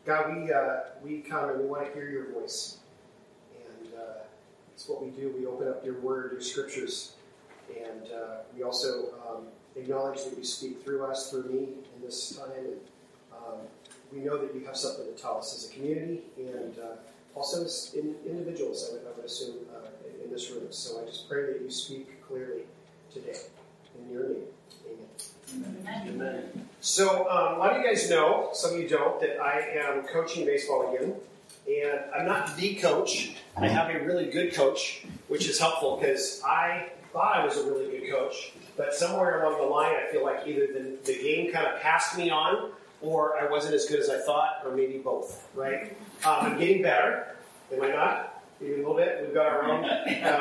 God, we come and we want to hear your voice. And it's what we do. We open up your word, your scriptures. And we also acknowledge that you speak through us, through me in this time. And we know that you have something to tell us as a community and also as individuals, I would assume, in this room. So I just pray that you speak clearly today. In your name, amen. Amen. So a lot of you guys know, some of you don't, that I am coaching baseball again. And I'm not the coach. I have a really good coach, which is helpful because I thought I was a really good coach. But somewhere along the line, I feel like either the game kind of passed me on or I wasn't as good as I thought, or maybe both, right? I'm getting better. Am I not? Maybe a little bit. We've got our own.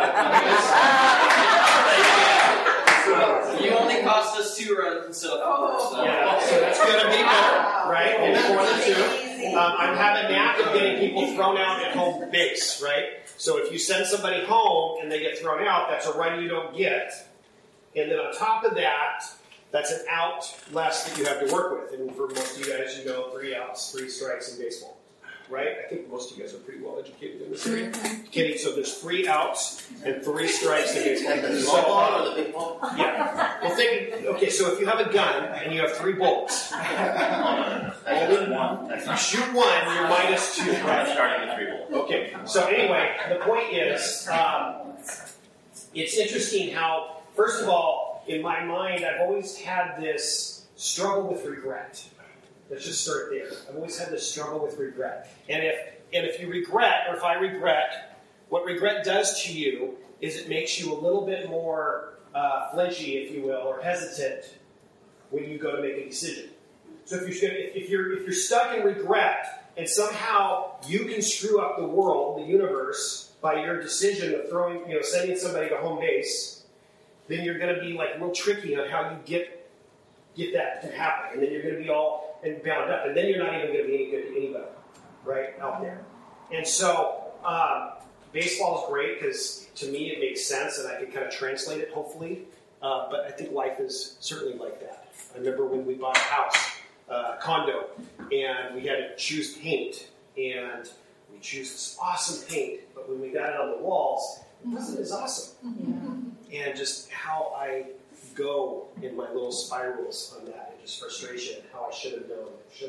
You only cost us 2 runs instead of 4. So. Yeah, so that's going to be better, right? Maybe more than 2. I'm having a knack of getting people thrown out at home base, right? So if you send somebody home and they get thrown out, that's a run you don't get. And then on top of that, that's an out less that you have to work with. And for most of you guys, you know 3 outs, 3 strikes in baseball. Right? I think most of you guys are pretty well educated in this area. Kidding. So there's 3 outs and 3 strikes in baseball. The small ball or the big ball? Yeah. Well, okay, so if you have a gun and you have 3 bullets, only one. If you shoot 1, you're minus 2. Right? Starting with 3 bullets. Okay. So anyway, the point is, it's interesting how, first of all, in my mind, I've always had this struggle with regret. Let's just start there. I've always had this struggle with regret. And if you regret, or if I regret, what regret does to you is it makes you a little bit more flinchy, if you will, or hesitant when you go to make a decision. So if you're stuck in regret and somehow you can screw up the world, the universe, by your decision of sending somebody to home base, then you're going to be like real tricky on how you get that to happen, and then you're going to be all and bound up, and then you're not even going to be any good to anybody, right, out there. And so, baseball is great because to me it makes sense, and I can kind of translate it, hopefully. But I think life is certainly like that. I remember when we bought a house, a condo, and we had to choose paint, and we chose this awesome paint, but when we got it on the walls, it wasn't as awesome. Yeah. And just how I go in my little spirals on that, and just frustration, how I should have known.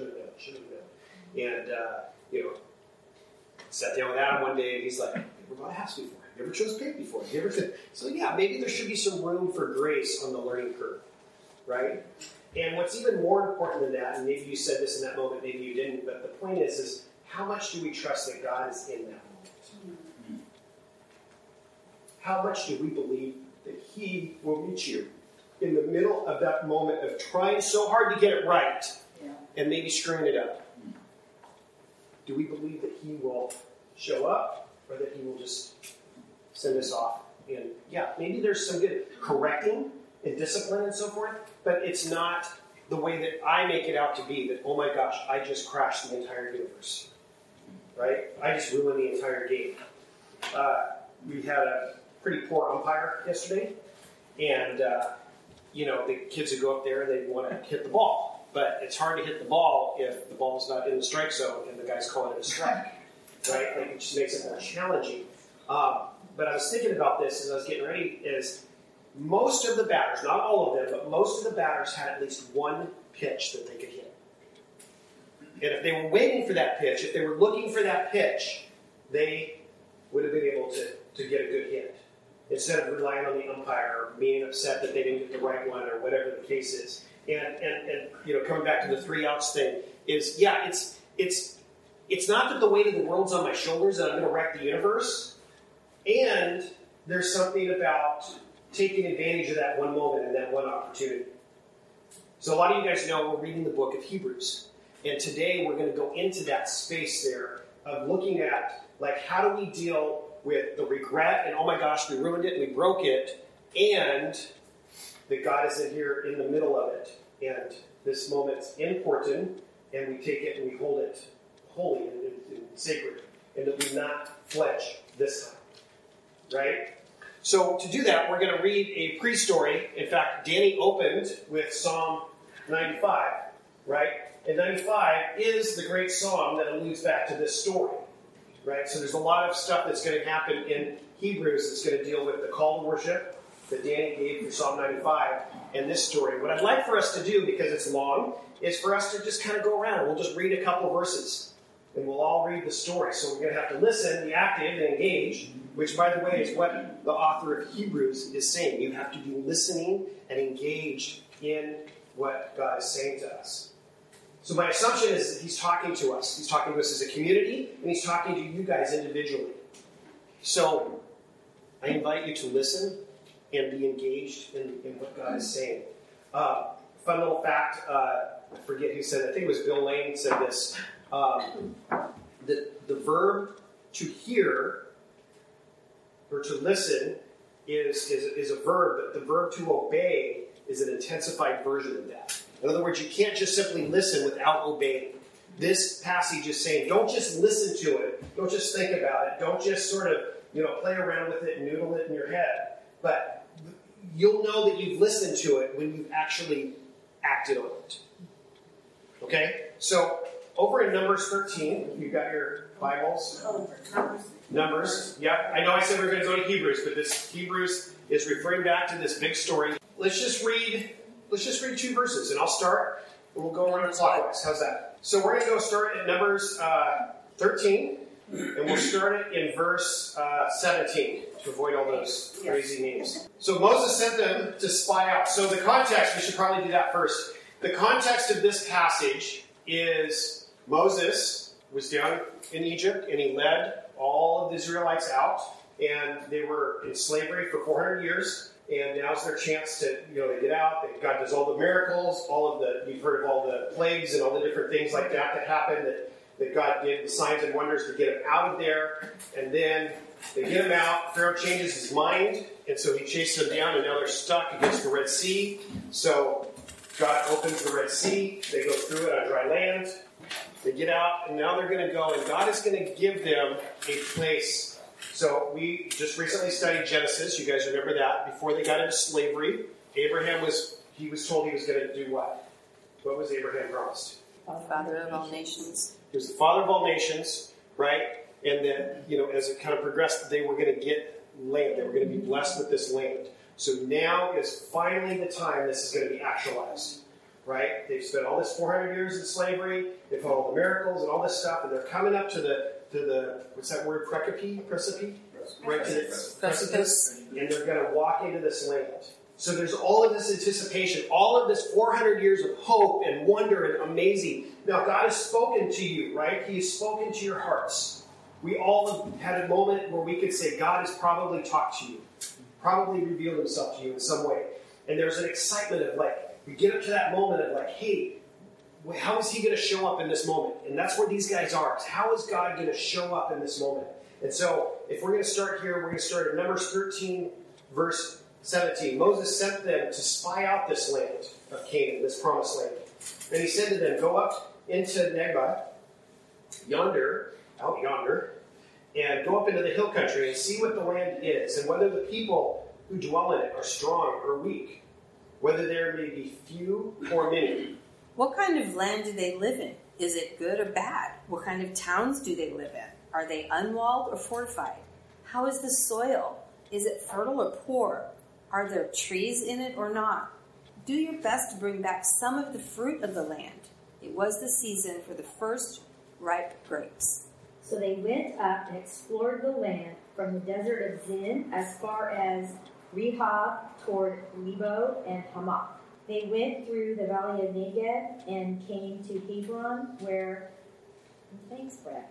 And, sat down with Adam one day, and he's like, "Have you ever bought a house before? Have you ever chose paint before? Have you ever?" So yeah, maybe there should be some room for grace on the learning curve, right? And what's even more important than that, and maybe you said this in that moment, maybe you didn't, but the point is how much do we trust that God is in that moment? How much do we believe that He will meet you in the middle of that moment of trying so hard to get it right and maybe screwing it up? Do we believe that He will show up, or that He will just send us off? And yeah, maybe there's some good correcting and discipline and so forth, but it's not the way that I make it out to be, that, oh my gosh, I just crashed the entire universe. Right? I just ruined the entire game. We had a pretty poor umpire yesterday, and the kids would go up there and they want to hit the ball. But it's hard to hit the ball if the ball's not in the strike zone and the guy's calling it a strike. Right? Like, it just makes it more challenging. But I was thinking about this as I was getting ready, is most of the batters, not all of them, but most of the batters had at least one pitch that they could hit. And if they were waiting for that pitch, if they were looking for that pitch, they would have been able to get a good hit, instead of relying on the umpire or being upset that they didn't get the right one or whatever the case is. And coming back to the 3 outs thing is, it's not that the weight of the world's on my shoulders and I'm going to wreck the universe. And there's something about taking advantage of that one moment and that one opportunity. So a lot of you guys know we're reading the book of Hebrews. And today we're going to go into that space there of looking at, like, how do we deal with the regret and, oh my gosh, we ruined it and we broke it, and that God is in here in the middle of it. And this moment's important, and we take it and we hold it holy and sacred, and that we not flinch this time. Right? So to do that, we're going to read a pre-story. In fact, Danny opened with Psalm 95, right? And 95 is the great song that alludes back to this story, right? So there's a lot of stuff that's going to happen in Hebrews that's going to deal with the call to worship that Danny gave for Psalm 95 and this story. What I'd like for us to do, because it's long, is for us to just kind of go around and we'll just read a couple verses and we'll all read the story. So we're going to have to listen, be active, and engage, which, by the way, is what the author of Hebrews is saying. You have to be listening and engaged in what God is saying to us. So my assumption is that he's talking to us. He's talking to us as a community, and he's talking to you guys individually. So I invite you to listen and be engaged in what God is saying. Fun little fact, I forget who said it. I think it was Bill Lane said this. The verb to hear or to listen is a verb, but the verb to obey is an intensified version of that. In other words, you can't just simply listen without obeying. This passage is saying, don't just listen to it. Don't just think about it. Don't just sort of, play around with it and noodle it in your head. But you'll know that you've listened to it when you've actually acted on it. Okay? So, over in Numbers 13, you've got your Bibles. Numbers. Yep. I know I said we were going to go to Hebrews, but this Hebrews is referring back to this big story. Let's just read 2 verses, and I'll start, and we'll go around clockwise. How's that? So we're going to go start at Numbers 13, and we'll start it in verse 17 to avoid all those crazy names. So Moses sent them to spy out. So the context, we should probably do that first. The context of this passage is Moses was down in Egypt, and he led all of the Israelites out, and they were in slavery for 400 years. And now's their chance to, they get out. God does all the miracles, you've heard of all the plagues and all the different things like that happened that God did, the signs and wonders to get them out of there. And then they get them out. Pharaoh changes his mind, and so he chases them down, and now they're stuck against the Red Sea. So God opens the Red Sea. They go through it on dry land. They get out, and now they're going to go, and God is going to give them a place. So we just recently studied Genesis. You guys remember that. Before they got into slavery, Abraham was told he was going to do what? What was Abraham promised? Father of all nations. He was the father of all nations, right? And then, as it kind of progressed, they were going to get land. They were going to be blessed with this land. So now is finally the time this is going to be actualized, right? They've spent all this 400 years in slavery. They've had all the miracles and all this stuff, and they're coming up to the what's that word? Precipice? Right to the precipice. And they're going to walk into this land. So there's all of this anticipation, all of this 400 years of hope and wonder and amazing. Now, God has spoken to you, right? He has spoken to your hearts. We all have had a moment where we could say, God has probably talked to you, probably revealed himself to you in some way. And there's an excitement of we get up to that moment of hey, how is he going to show up in this moment? And that's where these guys are. How is God going to show up in this moment? And so, if we're going to start here, we're going to start at Numbers 13, verse 17. Moses sent them to spy out this land of Canaan, this promised land. And he said to them, go up into Negeb, out yonder, and go up into the hill country and see what the land is, and whether the people who dwell in it are strong or weak, whether there may be few or many. What kind of land do they live in? Is it good or bad? What kind of towns do they live in? Are they unwalled or fortified? How is the soil? Is it fertile or poor? Are there trees in it or not? Do your best to bring back some of the fruit of the land. It was the season for the first ripe grapes. So they went up and explored the land from the desert of Zin as far as Rehob toward Lebo and Hamath. They went through the valley of Negeb and came to Hebron, where thanks, Brett.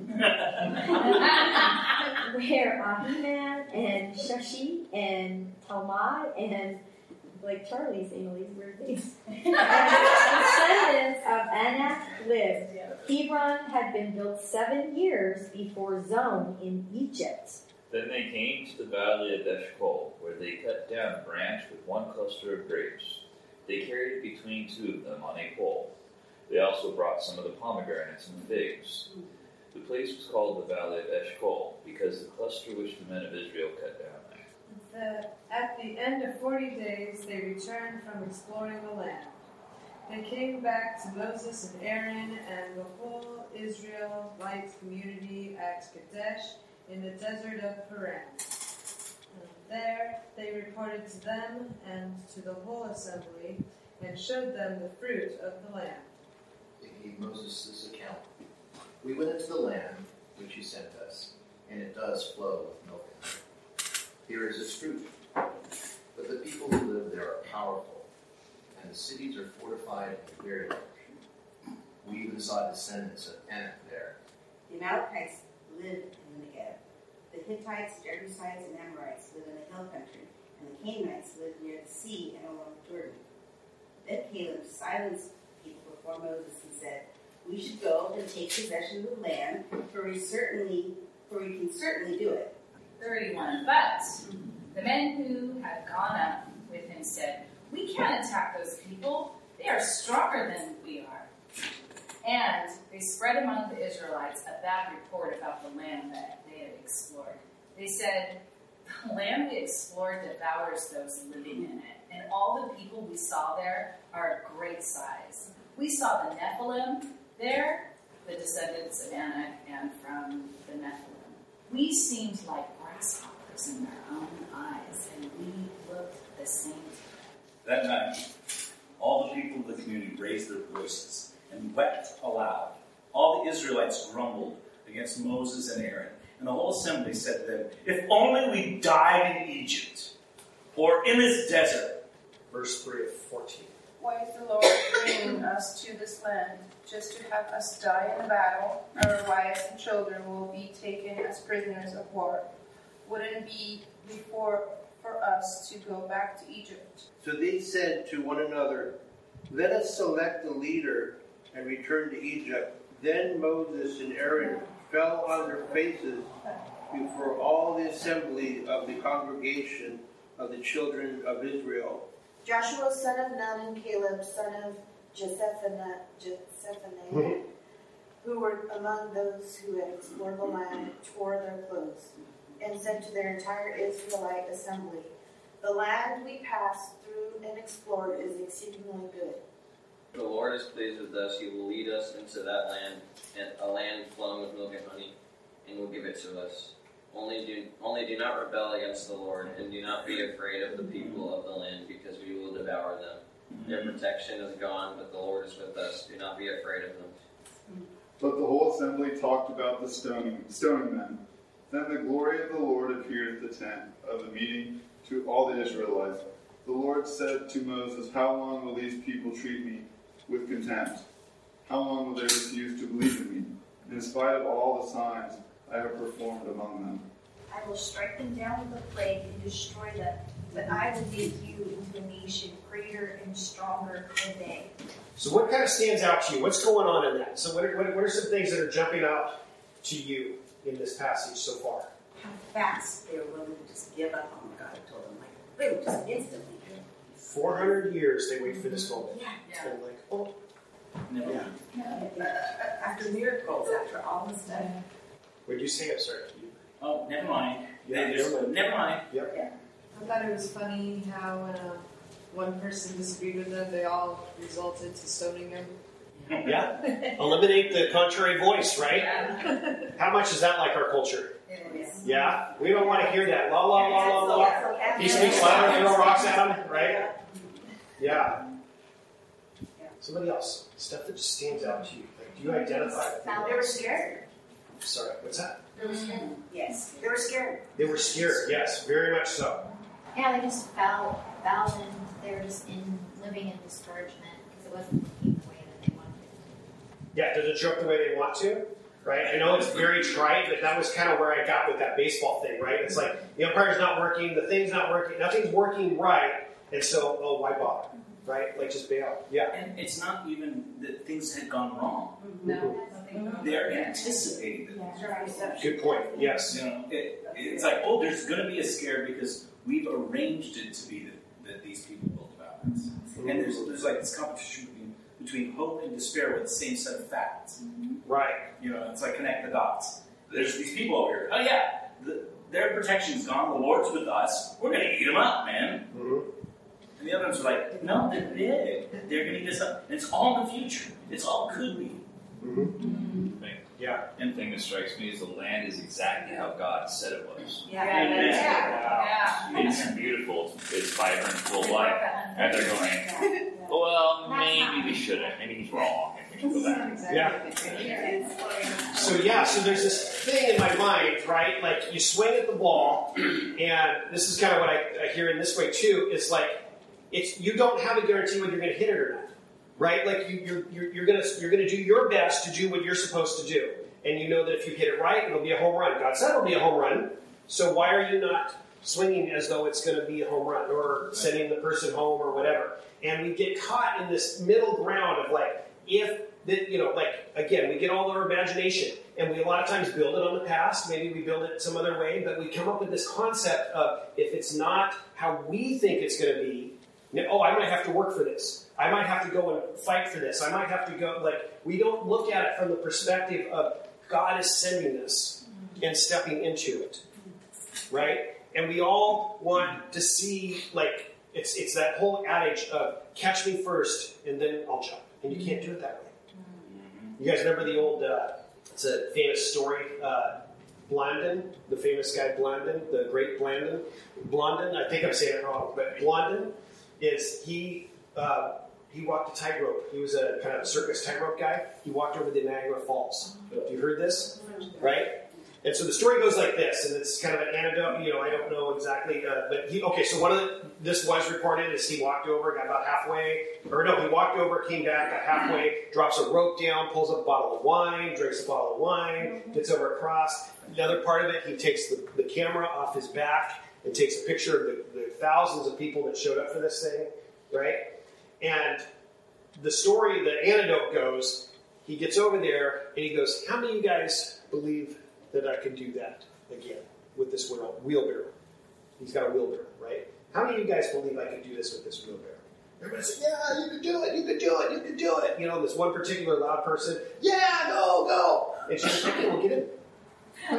Where Ahiman and Shashi and Talmai and Charlie saying all these weird things. And the descendants of Anak lived. Hebron had been built 7 years before Zon in Egypt. Then they came to the valley of Eshcol, where they cut down a branch with one cluster of grapes. They carried it between two of them on a pole. They also brought some of the pomegranates and figs. The place was called the Valley of Eshcol, because the cluster which the men of Israel cut down there. At the end of 40 days, they returned from exploring the land. They came back to Moses and Aaron and the whole Israelite community at Kadesh in the desert of Paran. There they reported to them and to the whole assembly and showed them the fruit of the land. They gave Moses this account. We went into the land which he sent us, and it does flow with milk and honey. Here is its fruit. But the people who live there are powerful, and the cities are fortified and very large. We even saw descendants of Anak there. The Amalekites live in the Negev. The Hittites, Jebusites, and Amorites live in the hill country, and the Canaanites live near the sea and along Jordan. Then Caleb silenced the people before Moses and said, "We should go and take possession of the land, for we can certainly do it." 31. But the men who had gone up with him said, "We can't attack those people. They are stronger than we are." And they spread among the Israelites a bad report about the land that they had explored. They said, "The land we explored devours those living in it, and all the people we saw there are of great size. We saw the Nephilim there, the descendants of Anak, and from the Nephilim. We seemed like grasshoppers in their own eyes, and we looked the same to them." That night, all the people of the community raised their voices and wept aloud. All the Israelites grumbled against Moses and Aaron, and the whole assembly said to them, "If only we died in Egypt or in this desert." Verse 3 of 14. Why is the Lord bringing us to this land, just to have us die in battle? Our wives and children will be taken as prisoners of war. Wouldn't it be before for us to go back to Egypt? So they said to one another, "Let us select a leader and return to Egypt." Then Moses and Aaron fell on their faces before all the assembly of the congregation of the children of Israel. Joshua, son of Nun, and Caleb, son of Jephunneh, who were among those who had explored the land, tore their clothes, and said to their entire Israelite assembly, "The land we passed through and explored is exceedingly good. If the Lord is pleased with us, he will lead us into that land, and a land flowing with milk and honey, and will give it to us. Only do not rebel against the Lord, and do not be afraid of the people of the land, because we will devour them. Their protection is gone, but the Lord is with us. Do not be afraid of them." But the whole assembly talked about the stoning them. Then the glory of the Lord appeared at the tent of the meeting to all the Israelites. The Lord said to Moses, "How long will these people treat me with contempt? How long will they refuse to believe in me, in spite of all the signs I have performed among them? I will strike them down with a plague and destroy them, but I will make you into a nation greater and stronger than they." So what kind of stands out to you? What's going on in that? So what are some things that are jumping out to you in this passage so far? How fast they were willing to just give up on what God had told them. Like, boom, just instantly. 400 years they wait for this moment. Yeah. And like, oh. After miracles, after all this stuff. What did you say? I'm sorry. Oh, never mind. Yeah, never mind. Yep. Yeah. I thought it was funny how when one person disagreed with them, they all resulted to stoning them. Yeah. Eliminate the contrary voice, right? Yeah. How much is that like our culture? Yeah. We don't want to hear that. La, la, la, la, la. He speaks louder, throw rocks at him, right? Yeah. Somebody else. Stuff that just stands out to you. Like, do you identify with They were scared. Sorry, what's that? They were scared. Yes. They were scared. They were scared, yes, very much so. Yeah, they just fell in. They were just living in discouragement because it wasn't looking the way that they wanted it. Yeah, does it show up the way they want to? Right? I know it's very trite, but that was kind of where I got with that baseball thing, right? It's like the umpire's not working, the thing's not working, nothing's working right, and so, why bother? Right? Like, just bail. Yeah. And it's not even that things had gone wrong. No. They're anticipating that. Good point. Yes. You know, it's like, there's going to be a scare because we've arranged it to be that these people will devour us. And there's like this competition between hope and despair with the same set of facts. Right. You know, it's like connect the dots. There's these people over here. Oh yeah, their protection's gone. The Lord's with us. We're going to eat them up, man. And the other ones are like, no, they're big. They're going to get something. And it's all in the future. It's all could be. Yeah. And the thing that strikes me is the land is exactly how God said it was. It's beautiful. It's vibrant, full of life. And they're going, well, maybe we shouldn't. Maybe he's wrong. We should go back. So there's this thing in my mind, right? Like you swing at the ball, and this is kind of what I hear in this way too. It's like you don't have a guarantee whether you're going to hit it or not. Right? Like you're gonna do your best to do what you're supposed to do. And you know that if you hit it right, it'll be a home run. God said it'll be a home run. So why are you not swinging as though it's going to be a home run or sending the person home or whatever? And we get caught in this middle ground of like, again, we get all our imagination and we a lot of times build it on the past. Maybe we build it some other way, but we come up with this concept of if it's not how we think it's going to be, I might have to work for this. I might have to go and fight for this. I might have to go, we don't look at it from the perspective of God is sending this and stepping into it, right? And we all want to see, it's that whole adage of catch me first and then I'll jump. And you can't do it that way. You guys remember the old, it's a famous story, Blondin, the famous guy Blondin, the great Blondin. Blondin, I think I'm saying it wrong, but Blondin is he walked a tightrope. He was a kind of circus tightrope guy. He walked over the Niagara Falls. You heard this? Right? And so the story goes like this, and it's kind of an anecdote. I don't know exactly, so this was reported as he walked over, got about halfway, he walked over, came back, got halfway, drops a rope down, pulls up a bottle of wine, drinks a bottle of wine, gets over across. The other part of it, he takes the camera off his back and takes a picture of the thousands of people that showed up for this thing, right? And the story, the anecdote goes, he gets over there and he goes, how many of you guys believe that I can do that again with this wheelbarrow? He's got a wheelbarrow, right? How many of you guys believe I can do this with this wheelbarrow? Everybody said, yeah, you can do it, you can do it, you can do it. This one particular loud person, yeah, go. And she said, okay, well, get in. You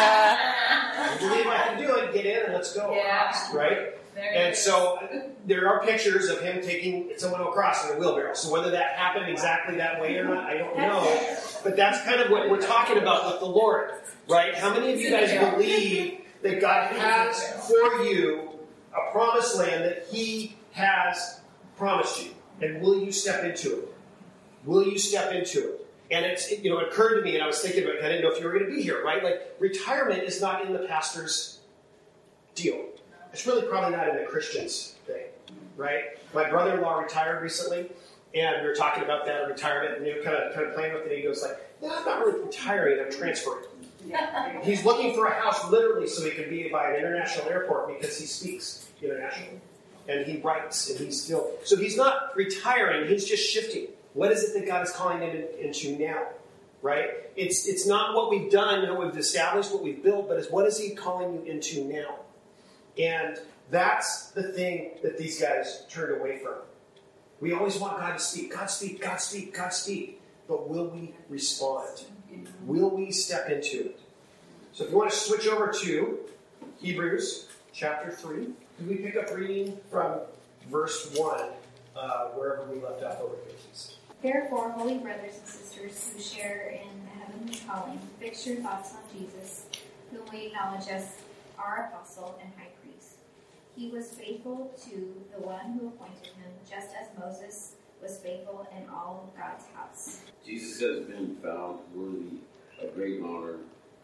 believe I can do it, get in and let's go. Right? And so there are pictures of him taking someone across in a wheelbarrow. So whether that happened exactly that way or not, I don't know. But that's kind of what we're talking about with the Lord, right? How many of you guys believe that God has for you a promised land that He has promised you? And will you step into it? Will you step into it? And it occurred to me, and I was thinking about it, I didn't know if you were going to be here, right? Retirement is not in the pastor's deal. It's really probably not in the Christian's thing, right? My brother-in-law retired recently, and we were talking about that in retirement, and kind of playing with it, and he goes I'm not really retiring, I'm transferring. He's looking for a house literally so he can be by an international airport because he speaks internationally. And he writes, and he's still... So he's not retiring, he's just shifting. What is it that God is calling him into now? Right? It's not what we've done, what we've established, what we've built, but it's what is He calling you into now? And that's the thing that these guys turned away from. We always want God to speak. God speak, God speak, God speak. But will we respond? Will we step into it? So if you want to switch over to Hebrews chapter 3, can we pick up reading from verse 1, wherever we left off over here, please? Therefore, holy brothers and sisters who share in the heavenly calling, fix your thoughts on Jesus, whom we acknowledge as our apostle and high priest. He was faithful to the one who appointed him, just as Moses was faithful in all of God's house. Jesus has been found worthy of greater honor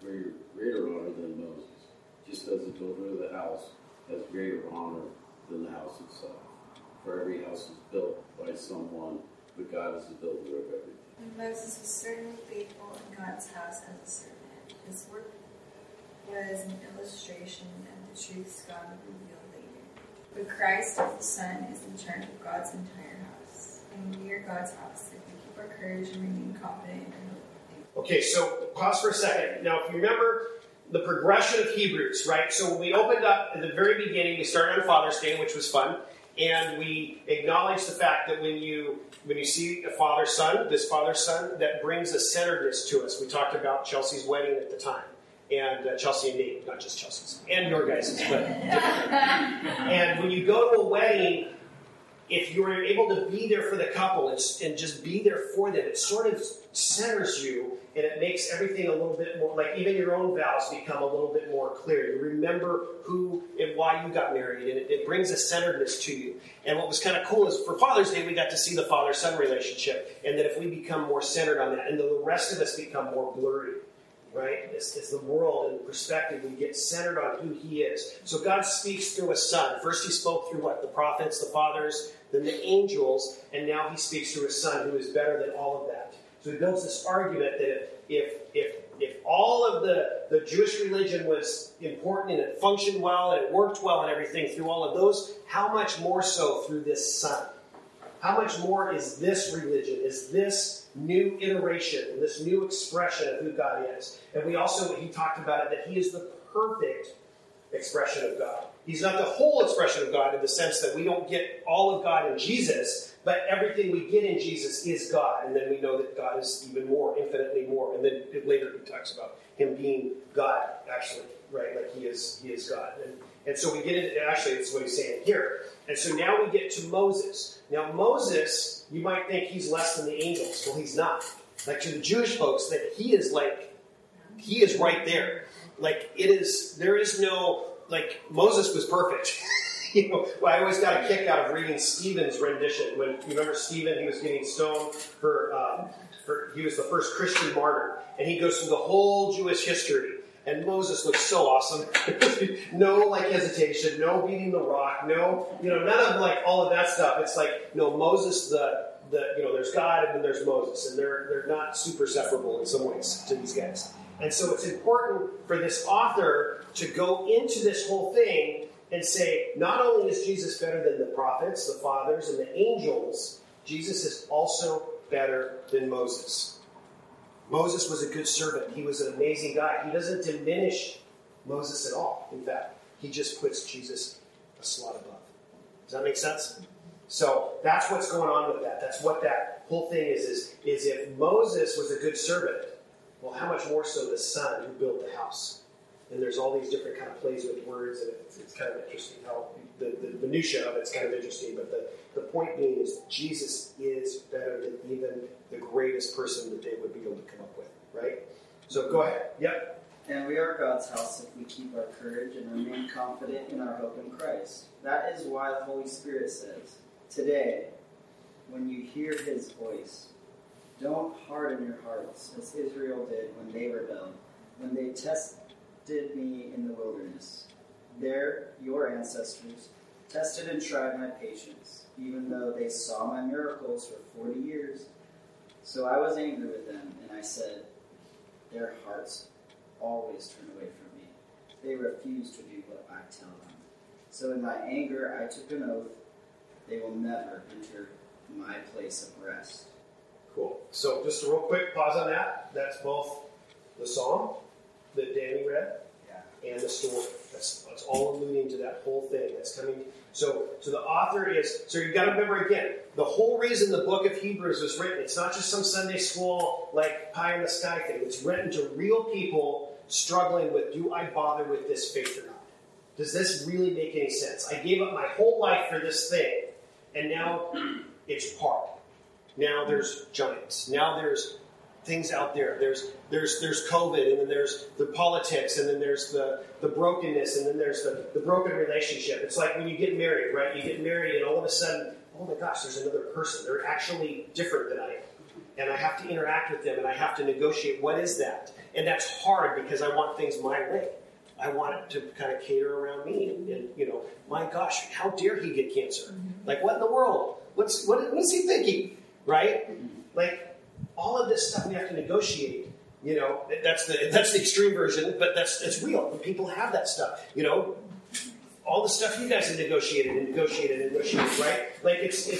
than Moses, just as the children of the house has greater honor than the house itself. For every house is built by someone, but God is the builder of everything. And Moses was certainly faithful in God's house as a servant. His work was an illustration of the truths God would reveal later. But Christ as the Son is in charge of God's entire house. And we are God's house if we keep our courage and remain confident in our hope. Okay, so pause for a second. Now, if you remember the progression of Hebrews, right? So when we opened up at the very beginning, we started on Father's Day, which was fun. And we acknowledge the fact that when you see a father-son, this father-son, that brings a centeredness to us. We talked about Chelsea's wedding at the time. And Chelsea and Nate, not just Chelsea's. And your guys' but different. And when you go to a wedding, if you're able to be there for the couple and just be there for them, it sort of centers you, and it makes everything a little bit more, like even your own vows become a little bit more clear. You remember who and why you got married, and it brings a centeredness to you. And what was kind of cool is for Father's Day, we got to see the father-son relationship, and that if we become more centered on that, and the rest of us become more blurry, right? As the world and perspective, we get centered on who he is. So God speaks through a son. First he spoke through what? The prophets, the fathers, then the angels, and now he speaks through a son who is better than all of that. So he builds this argument that if all of the Jewish religion was important and it functioned well and it worked well and everything through all of those, how much more so through this son? How much more is this religion, is this new iteration, this new expression of who God is? And he talked about it, that he is the perfect expression of God. He's not the whole expression of God in the sense that we don't get all of God in Jesus, but everything we get in Jesus is God. And then we know that God is even more, infinitely more. And then later he talks about him being God, actually, right? Like he is God. And so we get into, actually, that's what he's saying here. And so now we get to Moses. Now Moses, you might think he's less than the angels. Well, he's not. Like to the Jewish folks, that he is right there. Like there is no, like Moses was perfect. I always got a kick out of reading Stephen's rendition. When you remember Stephen, he was getting stoned he was the first Christian martyr. And he goes through the whole Jewish history. And Moses looks so awesome. No hesitation, no beating the rock, no, none of all of that stuff. It's like, no, Moses, there's God and then there's Moses. And they're not super separable in some ways to these guys. And so it's important for this author to go into this whole thing and say, not only is Jesus better than the prophets, the fathers, and the angels, Jesus is also better than Moses. Moses was a good servant. He was an amazing guy. He doesn't diminish Moses at all. In fact, he just puts Jesus a slot above. Does that make sense? So that's what's going on with that. That's what that whole thing is if Moses was a good servant, well, how much more so the son who built the house? And there's all these different kind of plays with words, and it's kind of interesting how the minutiae of it's kind of interesting. But the point being is Jesus is better than even the greatest person that they would be able to come up with, right? So go ahead. Yep. And we are God's house if we keep our courage and remain confident in our hope in Christ. That is why the Holy Spirit says, today, when you hear his voice, don't harden your hearts as Israel did when they rebelled, when they tested me in the wilderness. There, your ancestors tested and tried my patience, even though they saw my miracles for 40 years. So I was angry with them, and I said, their hearts always turn away from me. They refuse to do what I tell them. So in my anger, I took an oath, they will never enter my place of rest. Cool. So just a real quick pause on that. That's both the psalm that Danny read and the story. That's all alluding to that whole thing that's coming. So the author is, so you've got to remember again, the whole reason the book of Hebrews was written, it's not just some Sunday school, pie in the sky thing. It's written to real people struggling with, do I bother with this faith or not? Does this really make any sense? I gave up my whole life for this thing, and now it's hard. Now there's giants. Now there's things out there. There's COVID, and then there's the politics, and then there's the brokenness, and then there's the broken relationship. It's like when you get married, right? You get married, and all of a sudden, oh my gosh, there's another person. They're actually different than I am. And I have to interact with them, and I have to negotiate. What is that? And that's hard because I want things my way. I want it to kind of cater around me. And my gosh, how dare he get cancer? Like, what in the world? What is he thinking? Right? Like, all of this stuff we have to negotiate. That's the extreme version, but it's real. People have that stuff. All the stuff you guys have negotiated, right? Like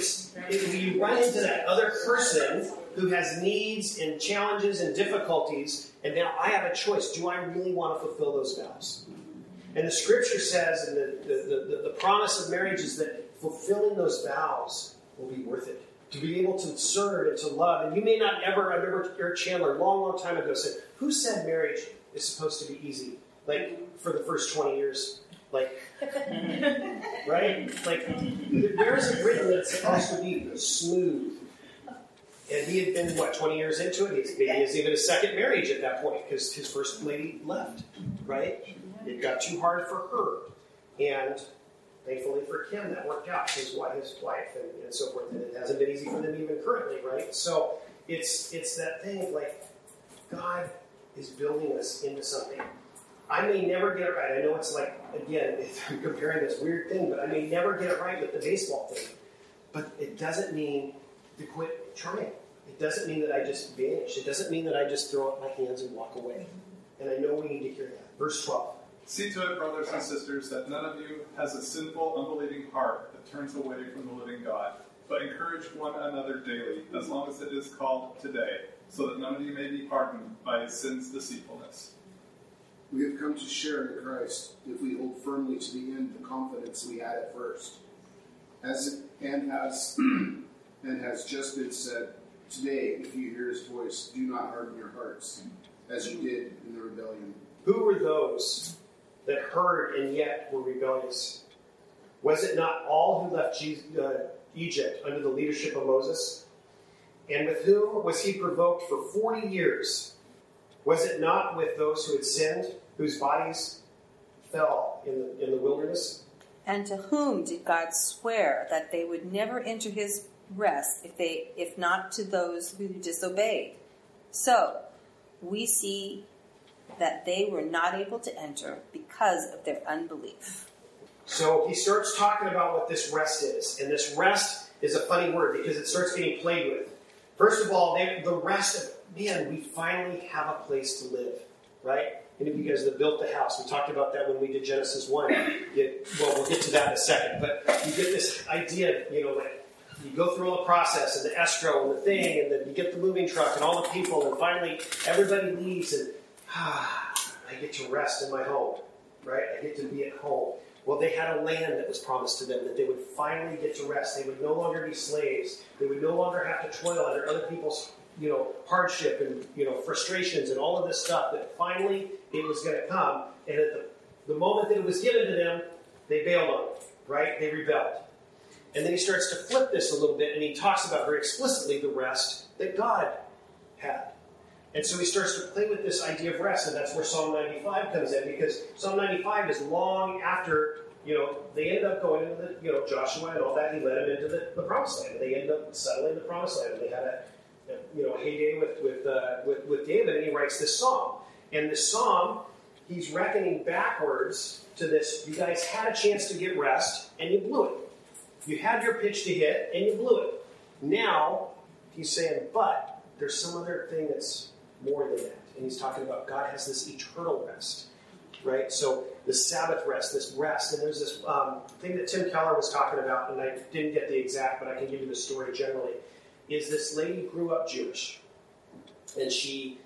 you run into that other person who has needs and challenges and difficulties, and now I have a choice. Do I really want to fulfill those vows? And the scripture says, and the promise of marriage is that fulfilling those vows will be worth it. To be able to serve and to love. And you may not ever, I remember Eric Chandler, long time ago, said, who said marriage is supposed to be easy? For the first 20 years. Like, right? Like, where is it written that it's supposed to be smooth? And he had been, 20 years into it? Maybe it was even his second marriage at that point, because his first lady left, right? It got too hard for her. And thankfully for Kim, that worked out, his wife, and so forth. And it hasn't been easy for them even currently, right? So it's that thing of like, God is building us into something. I may never get it right. I know it's like, again, I'm comparing this weird thing, but I may never get it right with the baseball thing. But it doesn't mean to quit trying. It doesn't mean that I just vanish. It doesn't mean that I just throw up my hands and walk away. And I know we need to hear that. Verse 12. See to it, brothers and sisters, that none of you has a sinful, unbelieving heart that turns away from the living God, but encourage one another daily, as long as it is called today, so that none of you may be hardened by sin's deceitfulness. We have come to share in Christ if we hold firmly to the end the confidence we had at first. Has just been said, today, if you hear his voice, do not harden your hearts, as you did in the rebellion. Who were those that heard and yet were rebellious? Was it not all who left Egypt under the leadership of Moses? And with whom was he provoked for 40 years? Was it not with those who had sinned, whose bodies fell in the wilderness? And to whom did God swear that they would never enter his rest if not to those who disobeyed? So we see that they were not able to enter because of their unbelief. So he starts talking about what this rest is. And this rest is a funny word because it starts getting played with. First of all, the rest of, man, we finally have a place to live, right? Any of you guys that built the house, we talked about that when we did Genesis 1. We'll get to that in a second. But you get this idea, like you go through all the process and the escrow and the thing, and then you get the moving truck and all the people, and finally everybody leaves, and I get to rest in my home, right? I get to be at home. Well, they had a land that was promised to them that they would finally get to rest. They would no longer be slaves. They would no longer have to toil under other people's, hardship and, frustrations and all of this stuff. That finally it was going to come. And at the moment that it was given to them, they bailed on it, right? They rebelled. And then he starts to flip this a little bit, and he talks about very explicitly the rest that God had. And so he starts to play with this idea of rest, and that's where Psalm 95 comes in, because Psalm 95 is long after, they ended up going into the, Joshua and all that. He led them into the promised land, and they ended up settling the promised land. And they had a heyday with David, and he writes this psalm. And this psalm, he's reckoning backwards to this. You guys had a chance to get rest, and you blew it. You had your pitch to hit, and you blew it. Now, he's saying, but there's some other thing that's more than that. And he's talking about God has this eternal rest, right? So the Sabbath rest, this rest. And there's this thing that Tim Keller was talking about, and I didn't get the exact, but I can give you the story generally, is this lady grew up Jewish. And she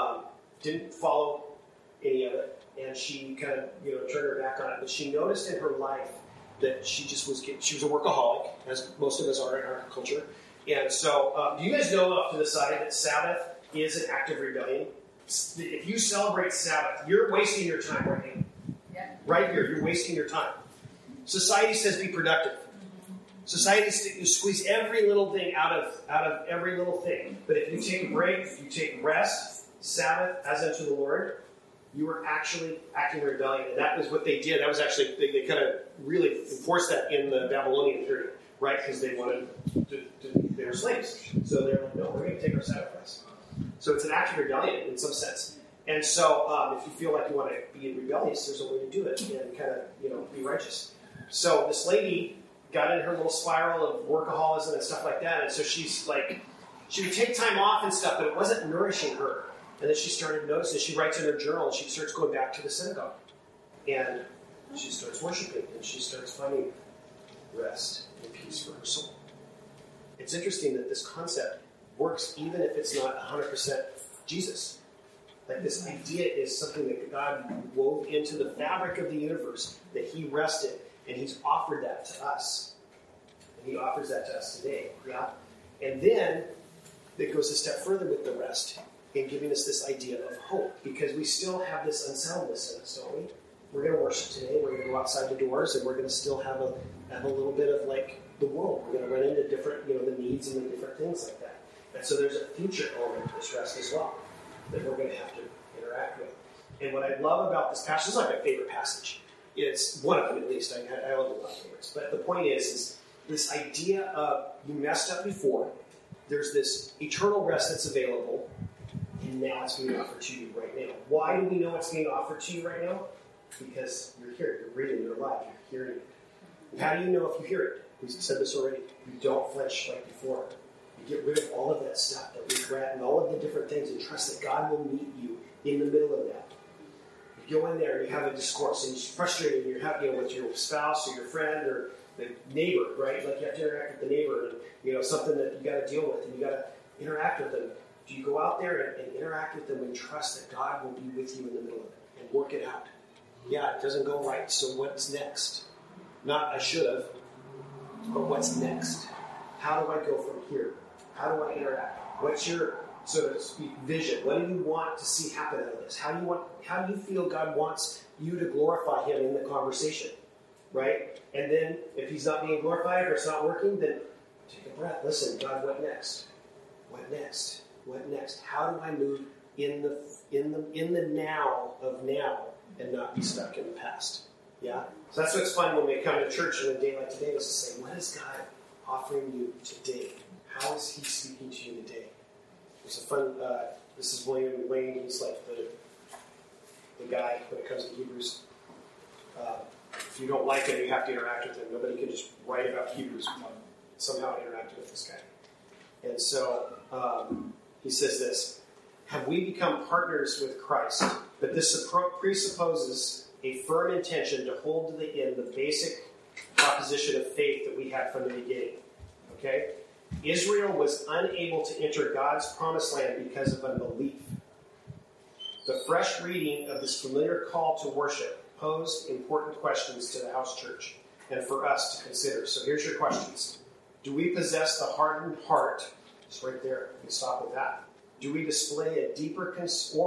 didn't follow any of it. And she kind of, turned her back on it. But she noticed in her life that she was a workaholic, as most of us are in our culture. And so, do you guys know off to the side that Sabbath is an act of rebellion? If you celebrate Sabbath, you're wasting your time right here. Yeah. Right here, you're wasting your time. Society says be productive. Society squeeze every little thing out of every little thing. But if you take a break, if you take rest, Sabbath, as unto the Lord, you are actually acting rebellion. And that was what they did. That was actually, they kind of really enforced that in the Babylonian period, right? Because they wanted they were slaves. So they're like, no, we're going to take our Sabbath rest. So it's an act of rebellion in some sense. And so if you feel like you want to be rebellious, there's a way to do it and kind of, be righteous. So this lady got in her little spiral of workaholism and stuff like that. And so she's like, she would take time off and stuff, but it wasn't nourishing her. And then she started noticing, she writes in her journal, and she starts going back to the synagogue. And she starts worshiping, and she starts finding rest and peace for her soul. It's interesting that this concept works even if it's not 100% Jesus. Like this idea is something that God wove into the fabric of the universe, that he rested, and he's offered that to us. And he offers that to us today. Yeah? And then it goes a step further with the rest in giving us this idea of hope, because we still have this unsettledness in us, don't we? we're going to worship today. We're going to go outside the doors, and we're going to still have a little bit of like the world. We're going to run into different, the needs and the different things like that. And so there's a future element to this rest as well that we're going to have to interact with. And what I love about this passage, this is like my favorite passage. It's one of them at least. I love a lot of favorites. But the point is this idea of you messed up before. There's this eternal rest that's available, and now it's being offered to you right now. Why do we know it's being offered to you right now? Because you're here, you're breathing, you're alive, you're hearing it. How do you know if you hear it? We said this already. You don't flinch like before. You get rid of all of that stuff, that regret, and all of the different things, and trust that God will meet you in the middle of that. You go in there and you have a discourse, and it's frustrating. You're having with your spouse or your friend or the neighbor, right? Like you have to interact with the neighbor, and something that you got to deal with, and you got to interact with them. Do you go out there and interact with them and trust that God will be with you in the middle of it and work it out? Yeah, it doesn't go right, so what's next? Not I should have, but what's next? How do I go from here? How do I interact? What's your, so to speak, vision? What do you want to see happen out of this? How do you feel God wants you to glorify Him in the conversation? Right? And then if He's not being glorified or it's not working, then take a breath. Listen, God, what next? What next? What next? How do I move in the now of now and not be stuck in the past? Yeah? So that's what's fun when we come to church on a day like today, is to say, what is God offering you today? How is He speaking to you today? It's a fun, this is William Wayne. He's like the guy when it comes to Hebrews. If you don't like him, you have to interact with him. Nobody can just write about Hebrews somehow interacting with this guy. And so he says this: have we become partners with Christ? But this presupposes a firm intention to hold to the end the basic proposition of faith that we had from the beginning. Okay? Israel was unable to enter God's promised land because of unbelief. The fresh reading of this familiar call to worship posed important questions to the house church and for us to consider. So here's your questions. Do we possess the hardened heart? It's right there. You can stop with that. Do we display a deeper concern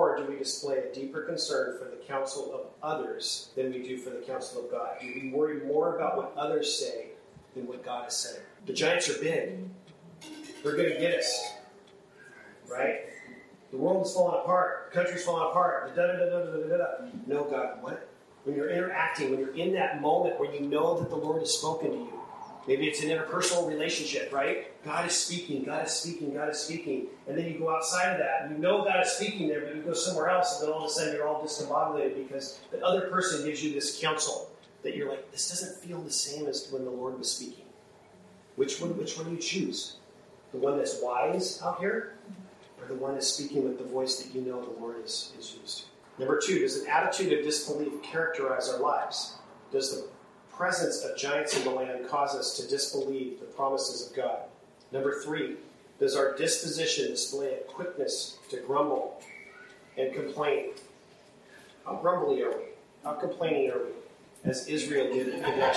for the counsel of others than we do for the counsel of God? Do we worry more about what others say than what God is saying? The giants are big. They're going to get us. Right? The world is falling apart. The country's falling apart. No, God, what? When you're interacting, when you're in that moment where you know that the Lord has spoken to you, maybe it's an interpersonal relationship, right? God is speaking, God is speaking, God is speaking. And then you go outside of that, and you know God is speaking there, but you go somewhere else, and then all of a sudden you're all discombobulated because the other person gives you this counsel that you're like, this doesn't feel the same as when the Lord was speaking. Which one do you choose? The one that's wise out here, or the one that's speaking with the voice that you know the Lord is used? Number 2, does an attitude of disbelief characterize our lives? Does the presence of giants in the land cause us to disbelieve the promises of God? Number 3, does our disposition display a quickness to grumble and complain? How grumbly are we? How complaining are we? As Israel did in Kadesh.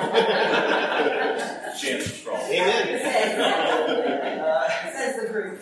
Chance is strong. Amen. Says the group.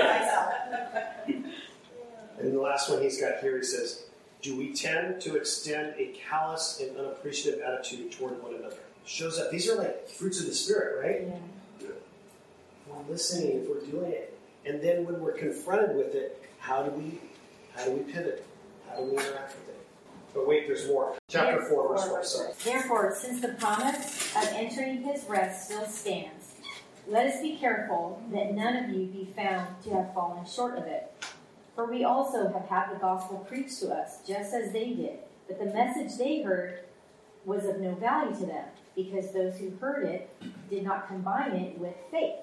And the last one he's got here, he says, do we tend to extend a callous and unappreciative attitude toward one another? Shows up. These are like fruits of the Spirit, right? Yeah. If we're listening, if we're doing it. And then when we're confronted with it, how do we pivot? How do we interact with it? But wait, there's more. Chapter 4, verse 1. Sorry. Therefore, since the promise of entering His rest still stands, let us be careful that none of you be found to have fallen short of it. For we also have had the gospel preached to us, just as they did. But the message they heard was of no value to them, because those who heard it did not combine it with faith.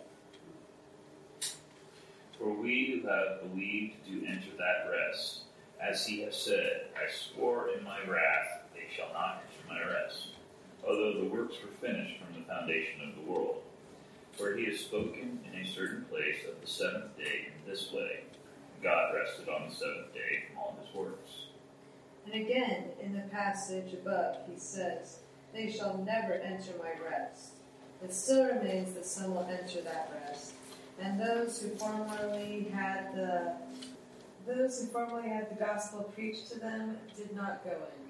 For we who have believed do enter that rest. As He has said, I swore in my wrath, they shall not enter my rest, although the works were finished from the foundation of the world. For He has spoken in a certain place of the seventh day in this way, God rested on the seventh day from all His works. And again, in the passage above, he says, they shall never enter my rest. It still remains that some will enter that rest. And those who formerly had the gospel preached to them did not go in,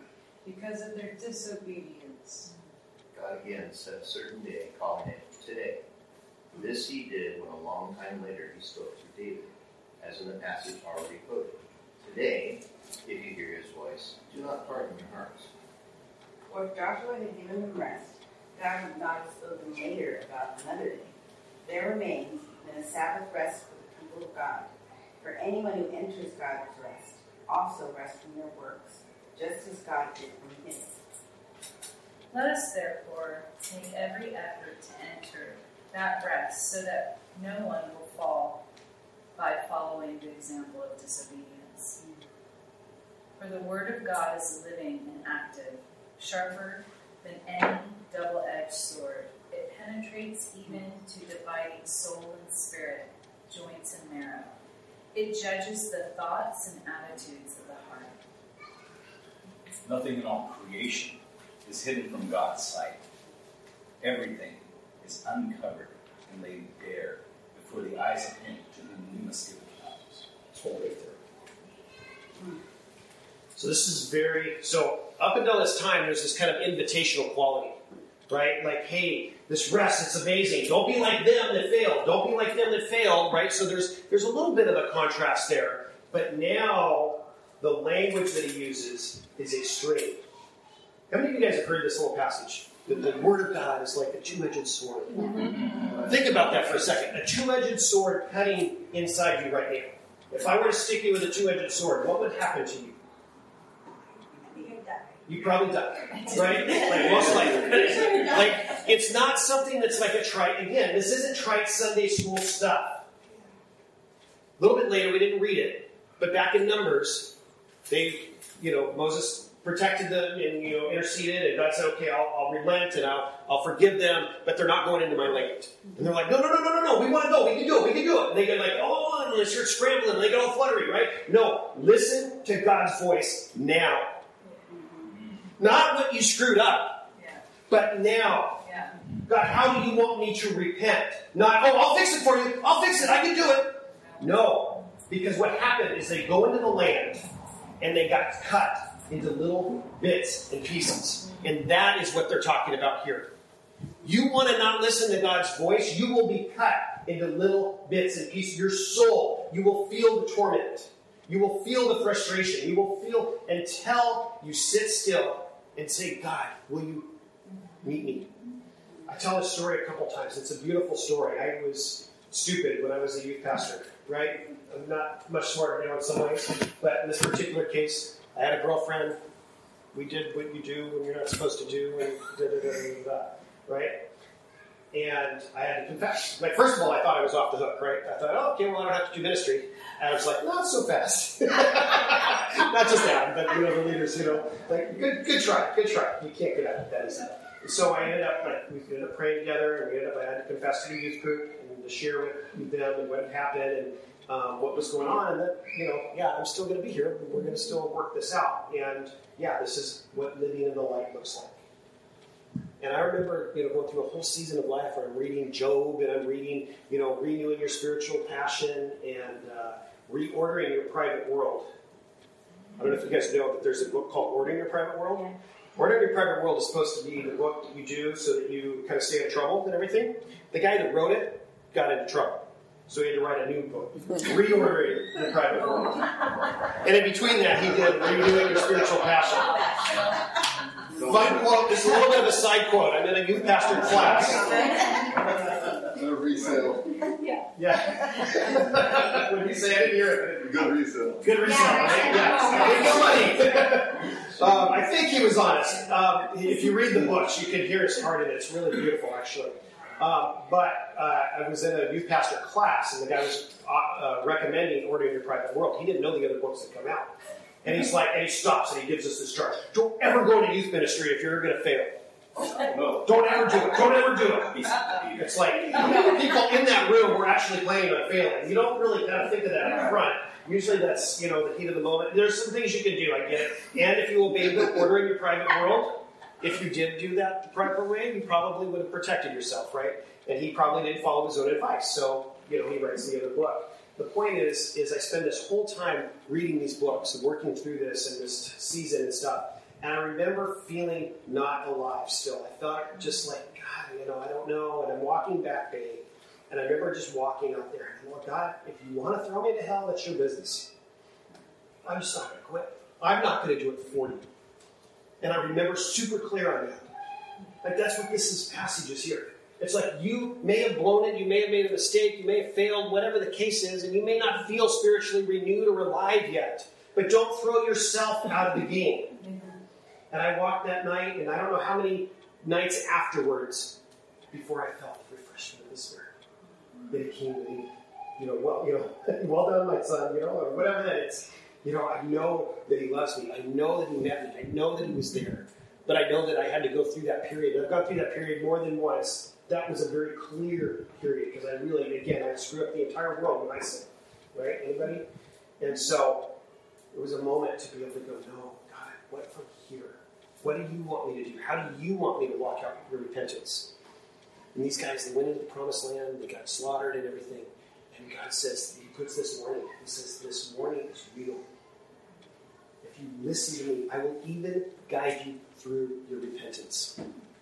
because of their disobedience. God again set a certain day, calling it today. This he did when a long time later he spoke through David, as in the passage already quoted. Today, if you hear his voice, do not harden your hearts. For if Joshua had given them rest, God would not have spoken later about another day. There remains then a Sabbath rest for the people of God. For anyone who enters God's rest also rests from their works, just as God did from his. Let us therefore make every effort to enter that rest, so that no one will fall by following the example of disobedience. For the word of God is living and active, sharper than any double-edged sword. It penetrates even to dividing soul and spirit, joints and marrow. It judges the thoughts and attitudes of the heart. Nothing in all creation is hidden from God's sight. Everything is uncovered and laid bare before the eyes of him to whom we must give accounts. That's what right there. So this is so up until this time, there's this kind of invitational quality, right? Like, hey, this rest, it's amazing. Don't be like them that failed. Don't be like them that failed, right? So there's a little bit of a contrast there. But now, the language that he uses is extreme. How many of you guys have heard this little passage? That the word of God is like a two-edged sword. Think about that for a second. A two-edged sword cutting inside you right now. If I were to stick you with a two-edged sword, what would happen to you? You probably die, right? Like most likely. Like, it's not something that's like a trite. Again, this isn't trite Sunday school stuff. A little bit later, we didn't read it, but back in Numbers, Moses protected them and interceded, and God said, "Okay, I'll relent and I'll forgive them, but they're not going into my land." And they're like, "No, we want to go. We can do it. And they get like, "Oh," and they start scrambling, and they get all fluttery, right? No, listen to God's voice now. Not what you screwed up, but now. Yeah. God, how do you want me to repent? Not, I'll fix it for you. I'll fix it. I can do it. No. Because what happened is they go into the land and they got cut into little bits and pieces. And that is what they're talking about here. You want to not listen to God's voice, you will be cut into little bits and pieces. Your soul, you will feel the torment. You will feel the frustration. You will feel until you sit still and say, God, will you meet me? I tell this story a couple times. It's a beautiful story. I was stupid when I was a youth pastor, right? I'm not much smarter now in some ways. But in this particular case, I had a girlfriend. We did what you do when you're not supposed to do, and da-da-da-da-da, right? And I had to confess. Like, first of all, I thought I was off the hook, right? I thought, okay, well, I don't have to do ministry. And I was like, not so fast. Not just that, but, the leaders, like, good try. You can't get out of that easy. So I ended up, we ended up praying together, and I had to confess to the youth group and to share with them and what had happened and what was going on. And that, I'm still going to be here. We're going to still work this out. And, this is what living in the light looks like. And I remember, going through a whole season of life where I'm reading Job and I'm reading, renewing your spiritual passion and reordering your private world. I don't know if you guys know that there's a book called Ordering Your Private World. Yeah. Ordering Your Private World is supposed to be the book that you do so that you kind of stay out of trouble and everything. The guy that wrote it got into trouble. So he had to write a new book, Reordering Your Private World. And in between that, he did Renewing Your Spiritual Passion. Fun quote, just a little bit of a side quote. I'm in a youth pastor class. No resale. Yeah. When you say I didn't hear it. Good resale. Good resale, right? Yes. I think he was honest. If you read the books, you can hear his heart in it. It's really beautiful, actually. But I was in a youth pastor class, and the guy was recommending Ordering Your Private World. He didn't know the other books that come out. And he's like, and he stops and he gives us this charge. Don't ever go into youth ministry if you're going to fail. No. Don't ever do it. Don't ever do it. It's like, people in that room were actually planning on failing. You don't really kind of think of that up front. Usually that's, the heat of the moment. There's some things you can do, I get it. And if you obey the Ordering Your Private World, if you did do that the proper way, you probably would have protected yourself, right? And he probably didn't follow his own advice. So, he writes the other book. The point is I spend this whole time reading these books and working through this and this season and stuff. And I remember feeling not alive still. I felt just like, God, I don't know. And I'm walking back Bay. And I remember just walking out there. And Lord God, if you want to throw me to hell, that's your business. I'm just not going to quit. I'm not going to do it for you. And I remember super clear on that. Like that's what this passage is here. It's like you may have blown it, you may have made a mistake, you may have failed, whatever the case is, and you may not feel spiritually renewed or alive yet. But don't throw yourself out of the game. And I walked that night, and I don't know how many nights afterwards before I felt refreshment of the Spirit. That it came to me, well done, my son, or whatever that is. I know that he loves me. I know that he met me. I know that he was there. But I know that I had to go through that period. And I've gone through that period more than once. That was a very clear period because I screw up the entire world when I sin. Right? Anybody? And so it was a moment to be able to go, no, God, what from here? What do you want me to do? How do you want me to walk out your repentance? And these guys, they went into the promised land. They got slaughtered and everything. And God says, he puts this warning. He says, this warning is real. If you listen to me, I will even guide you through your repentance.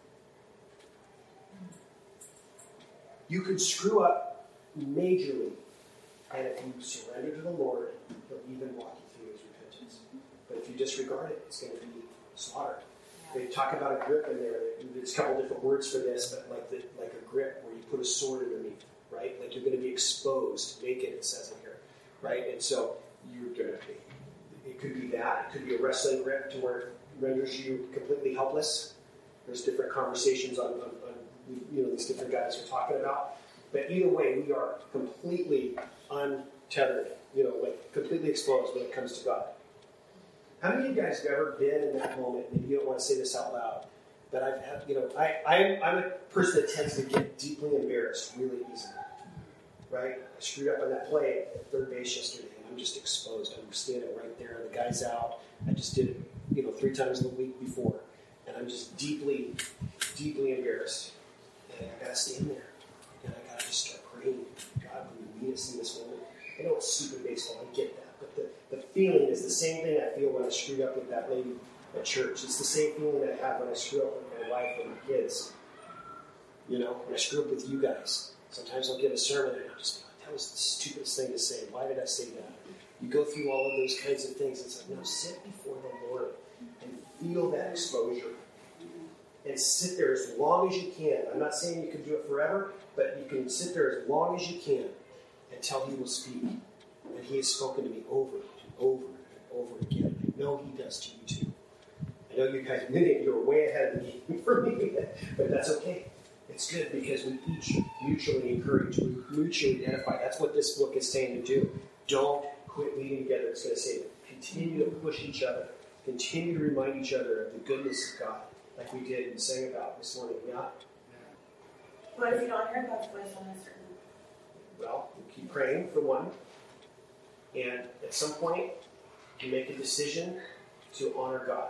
You could screw up majorly, and if you surrender to the Lord, he'll even walk you through his repentance. But if you disregard it, it's going to be slaughtered. They talk about a grip in there. There's a couple different words for this, but like a grip where you put a sword underneath, right? Like you're going to be exposed, naked, it says in here, right? And so you're going to be. It could be that. It could be a wrestling grip to where it renders you completely helpless. There's different conversations on these different guys are talking about. But either way, we are completely untethered, completely exposed when it comes to God. How many of you guys have ever been in that moment? Maybe you don't want to say this out loud, but I've had, I'm a person that tends to get deeply embarrassed really easily, right? I screwed up on that play at third base yesterday, and I'm just exposed. I'm standing right there. The guy's out. I just did it, 3 times the week before, and I'm just deeply, deeply embarrassed. And I gotta stand there, and I gotta just start praying. God, will you lead us in this moment? I know it's super baseball. I get that. The feeling is the same thing I feel when I screwed up with that lady at church. It's the same feeling that I have when I screw up with my wife and my kids. When I screw up with you guys. Sometimes I'll give a sermon and I'll just be like, that was the stupidest thing to say. Why did I say that? You go through all of those kinds of things. It's like, no, sit before the Lord and feel that exposure. And sit there as long as you can. I'm not saying you can do it forever, but you can sit there as long as you can until he will speak. And he has spoken to me over and over and over again. I know he does to you too. I know you guys, many of you are way ahead of the game for me, but that's okay. It's good because we each mutually encourage, we mutually identify. That's what this book is saying to do. Don't quit meeting together. It's going to say continue to push each other. Continue to remind each other of the goodness of God, like we did and sang about this morning. Yeah? What if you don't hear God's voice on a certain? Well, you keep praying for one. And at some point, you make a decision to honor God.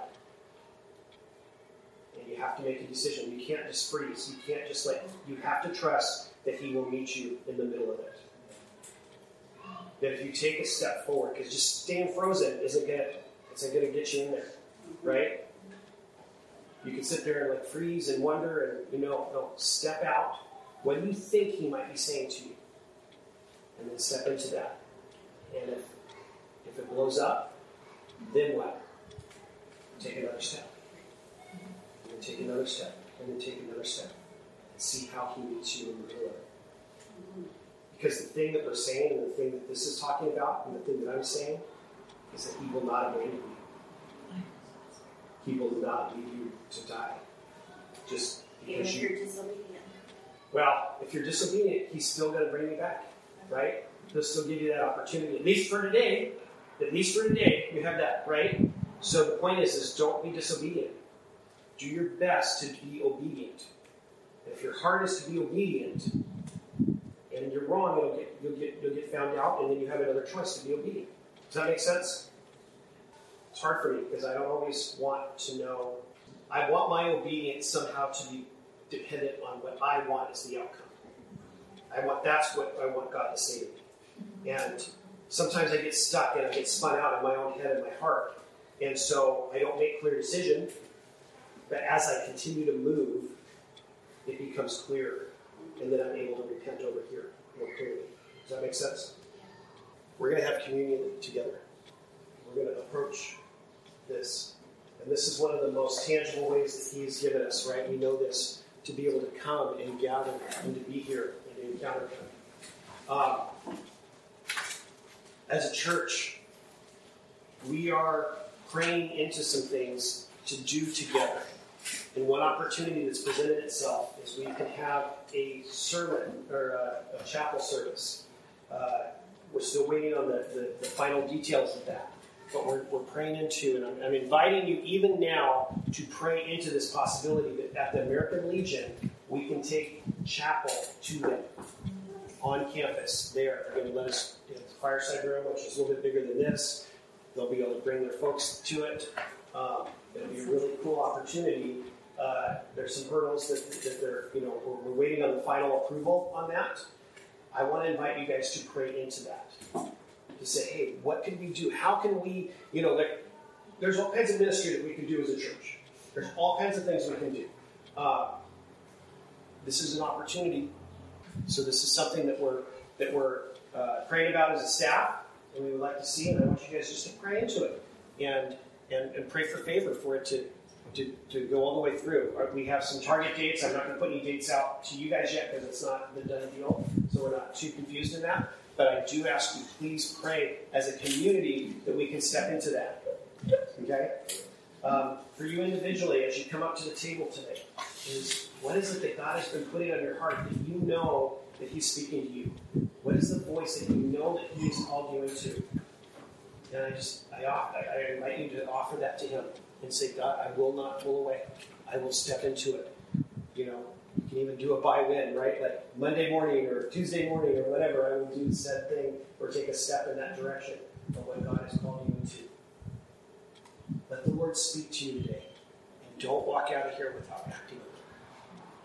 And you have to make a decision. You can't just freeze. You can't just you have to trust that he will meet you in the middle of it. That if you take a step forward, because just staying frozen isn't going to get you in there, right? You can sit there and freeze and wonder and, no, step out. What do you think he might be saying to you? And then step into that. And if it blows up, then what? Take another step. And then take another step. And then take another step. And see how he meets you in the middle of it. Because the thing that we're saying, and the thing that this is talking about, and the thing that I'm saying, is that he will not abandon you. He will not leave you to die. Just because even if you're disobedient. Well, if you're disobedient, he's still going to bring you back, right? He'll still give you that opportunity. At least for today, you have that, right? So the point is don't be disobedient. Do your best to be obedient. And if your heart is to be obedient, and you're wrong, you'll get found out, and then you have another choice to be obedient. Does that make sense? It's hard for me because I don't always want to know. I want my obedience somehow to be dependent on what I want as the outcome. That's what I want God to say to me. And sometimes I get stuck and I get spun out in my own head and my heart. And so I don't make clear decision, but as I continue to move, it becomes clearer. And then I'm able to repent over here more clearly. Does that make sense? We're going to have communion together. We're going to approach this. And this is one of the most tangible ways that He's given us, right? We know this, to be able to come and gather and to be here and encounter Him. As a church, we are praying into some things to do together. And one opportunity that's presented itself is we can have a sermon or a chapel service. We're still waiting on the final details of that. But we're praying into, and I'm inviting you even now to pray into this possibility that at the American Legion, we can take chapel to them on campus there. They're going to let us in the fireside room, which is a little bit bigger than this. They'll be able to bring their folks to it. It'll be a really cool opportunity. There's some hurdles that they're, we're waiting on the final approval on that. I want to invite you guys to pray into that. To say, hey, what can we do? How can we, there's all kinds of ministry that we can do as a church. There's all kinds of things we can do. This is an opportunity. So this is something that we're praying about as a staff, and we would like to see, and I want you guys just to pray into it and pray for favor for it to go all the way through. We have some target dates. I'm not going to put any dates out to you guys yet because it's not the done deal, so we're not too confused in that. But I do ask you, please pray as a community that we can step into that. Okay? For you individually, as you come up to the table today, is what is it that God has been putting on your heart that you know that He's speaking to you? What is the voice that you know that He's called you into? And I invite you to offer that to Him and say, God, I will not pull away. I will step into it. You can even do a by-when, right? Like Monday morning or Tuesday morning or whatever, I will do said thing or take a step in that direction of what God has called you into. Let the Lord speak to you today. And don't walk out of here without acting on it.